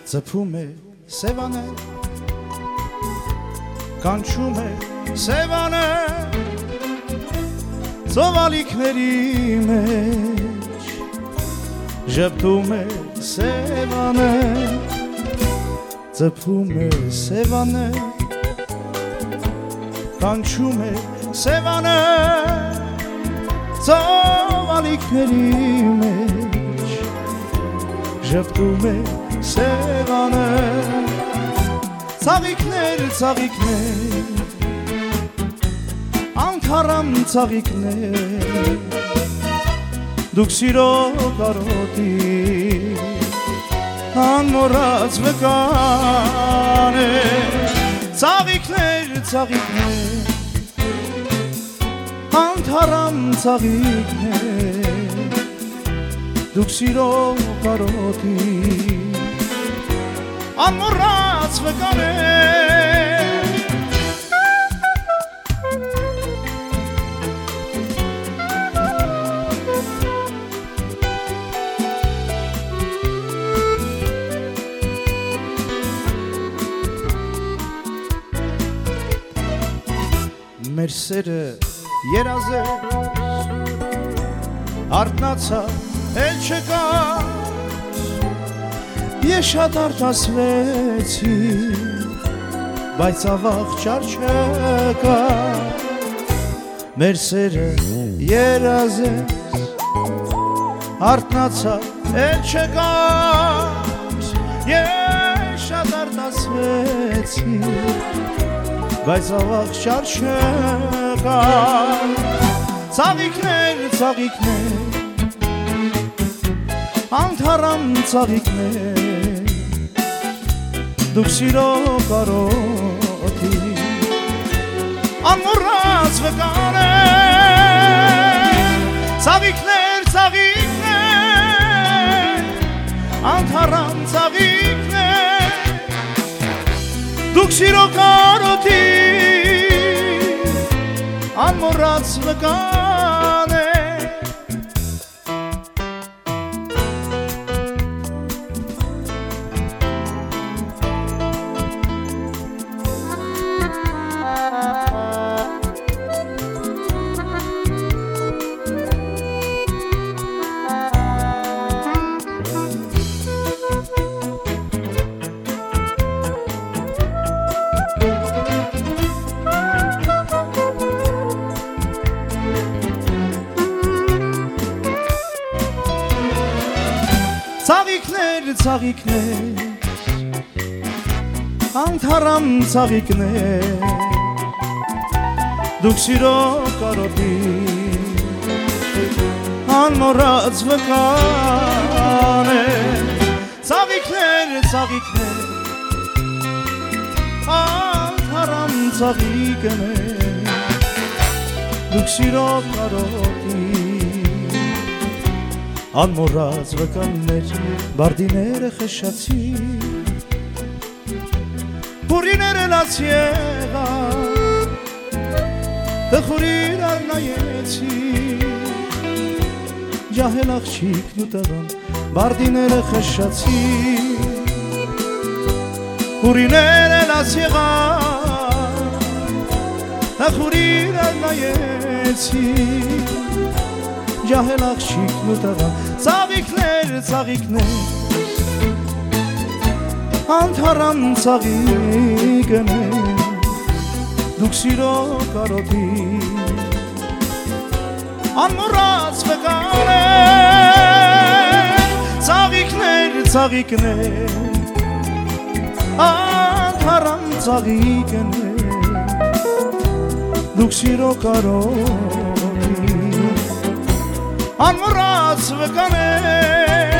Ծփում է սևանը կանչում է սևանը ծովալիքների մեջ ժպտում է սևանը ծփում է սևանը կանչում է սևանը ծովալիքների մեջ ժպտում է սևանը ծաղիկներ անկարամ ծաղիկներ դուք սիրո կարոտի անմոռաց վկան է ծաղիկներ անկարամ ծաղիկներ դուք սիրո կարոտի անմոռաց վկան է մեր սերը երազ է արթնացա էլ չկա ես շատ արտասվեցի բայց ավաղճար չկա մեր սերը երազ է արթնացա էլ չկա ես շատ արտասվեցի բայց ավաղճար չկա ծաղիկներ անդարամ ծաղիկներ դուք սիրո կարոտի անմոռաց վկան է ծաղիկներ անդարամ ծաղիկներ դուք սիրո կարոտի անմոռաց վկան է ծաղիկներ անդարամ ծաղիկներ դուք սիրո կարոտի անմոռաց վկան է ծաղիկներ անդարամ ծաղիկներ դուք սիրո կարոտի անմոռաց վկաններ բարդիները խշացի հուրիները լաց եղա տխուրիր արնայեցի ջահել աղջիկն ու տղան բարդիները խշացի հուրիները լաց եղա տխուրիր արնայեցի ջահել աղջիկն ու տղան ծաղիկներ անդարամ ծաղիկներ դուք սիրո կարոտի անմոռաց վկան է ծաղիկներ անդարամ ծաղիկներ դուք սիրո կարոտի անմոռաց վկան է